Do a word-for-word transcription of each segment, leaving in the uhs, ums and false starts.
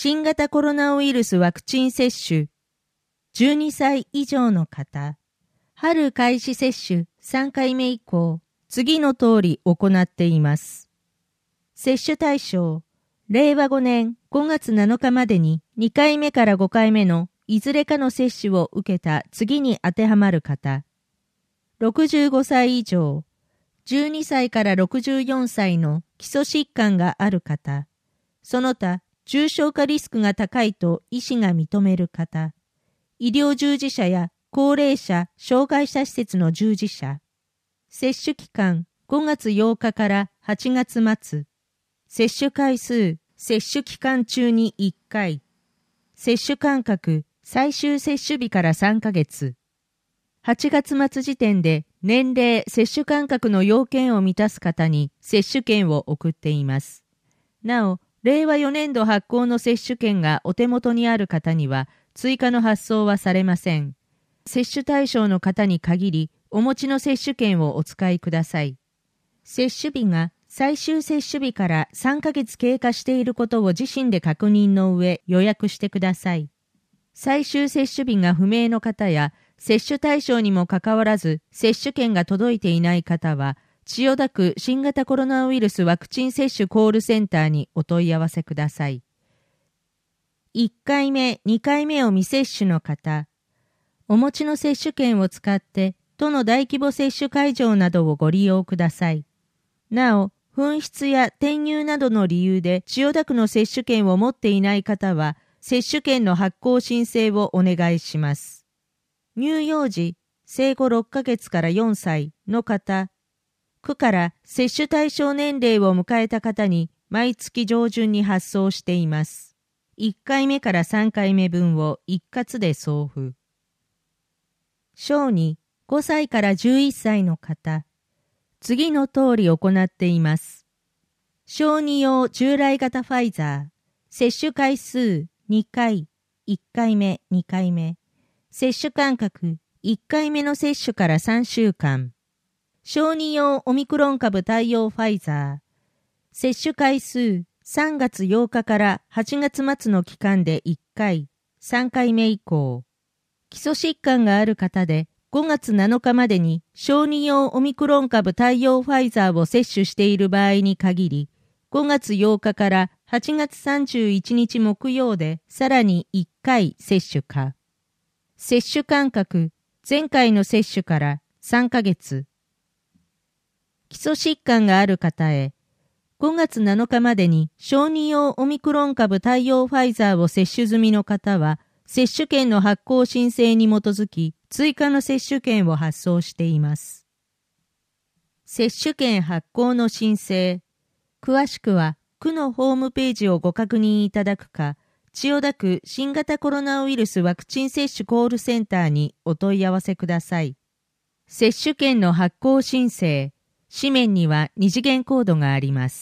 新型コロナウイルスワクチン接種、じゅうにさい以上の方、春開始接種さんかいめ以降、次の通り行っています。接種対象、れいわごねんごがつなのかまでににかいめからごかいめのいずれかの接種を受けた次に当てはまる方、ろくじゅうごさい以上、じゅうにさいからろくじゅうよんさいの基礎疾患がある方、その他重症化リスクが高いと医師が認める方、医療従事者や高齢者、障害者施設の従事者、接種期間ごがつようかからはちがつまつ、接種回数、接種期間中にいっかい、接種間隔、最終接種日からさんかげつ、はちがつまつ時点で年齢、接種間隔の要件を満たす方に接種券を送っています。なお、れいわよねんど発行の接種券がお手元にある方には追加の発送はされません。接種対象の方に限り、お持ちの接種券をお使いください。接種日が最終接種日からさんかげつ経過していることを自身で確認の上予約してください。最終接種日が不明の方や接種対象にもかかわらず接種券が届いていない方は、千代田区新型コロナウイルスワクチン接種コールセンターにお問い合わせください。いっかいめ、にかいめを未接種の方、お持ちの接種券を使って都の大規模接種会場などをご利用ください。なお、紛失や転入などの理由で千代田区の接種券を持っていない方は、接種券の発行申請をお願いします。乳幼児、生後ろっかげつからよんさいの方、区から接種対象年齢を迎えた方に毎月上旬に発送しています。いっかいめからさんかいめ分を一括で送付。小児、ごさいからじゅういっさいの方、次の通り行っています。小児用従来型ファイザー、接種回数にかい、いっかいめ、にかいめ、接種間隔いっかいめの接種からさんしゅうかん、小児用オミクロン株対応ファイザー、接種回数さんがつようかからはちがつまつの期間でいっかい、さんかいめ以降、基礎疾患がある方でごがつなのかまでに小児用オミクロン株対応ファイザーを接種している場合に限り、ごがつようかからはちがつさんじゅういちにち木曜でさらにいっかい接種か。接種間隔、前回の接種からさんかげつ。基礎疾患がある方へ、ごがつなのかまでに小児用オミクロン株対応ファイザーを接種済みの方は、接種券の発行申請に基づき、追加の接種券を発送しています。接種券発行の申請。詳しくは、区のホームページをご確認いただくか、千代田区新型コロナウイルスワクチン接種コールセンターにお問い合わせください。接種券の発行申請。紙面には二次元コードがあります。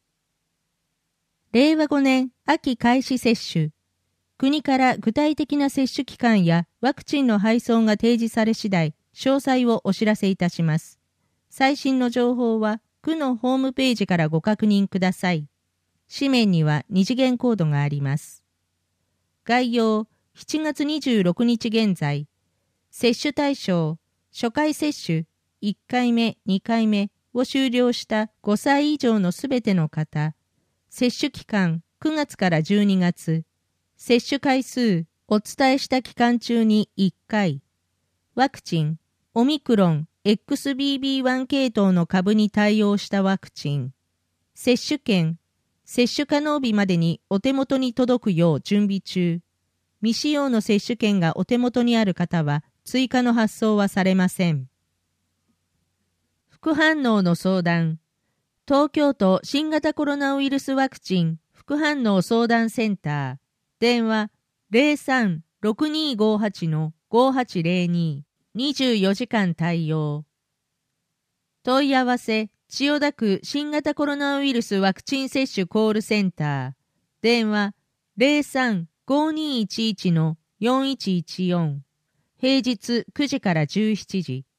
れいわごねん秋開始接種。国から具体的な接種期間やワクチンの配送が提示され次第、詳細をお知らせいたします。最新の情報は区のホームページからご確認ください。紙面には二次元コードがあります。概要、しちがつにじゅうろくにち現在、接種対象、初回接種、いっかいめ、にかいめを終了したごさい以上のすべての方、接種期間くがつからじゅうにがつ、接種回数お伝えした期間中にいっかい、ワクチン、オミクロン、エックスビービーワン 系統の株に対応したワクチン、接種券、接種可能日までにお手元に届くよう準備中、未使用の接種券がお手元にある方は追加の発送はされません。副反応の相談。東京都新型コロナウイルスワクチン副反応相談センター。電話 ゼロさん ろくにーごーはち ごーはちゼロに にじゅうよじかん対応。問い合わせ千代田区新型コロナウイルスワクチン接種コールセンター。電話 ゼロさん ごーにーいちいち よんいちいちよん。平日くじからじゅうしちじ。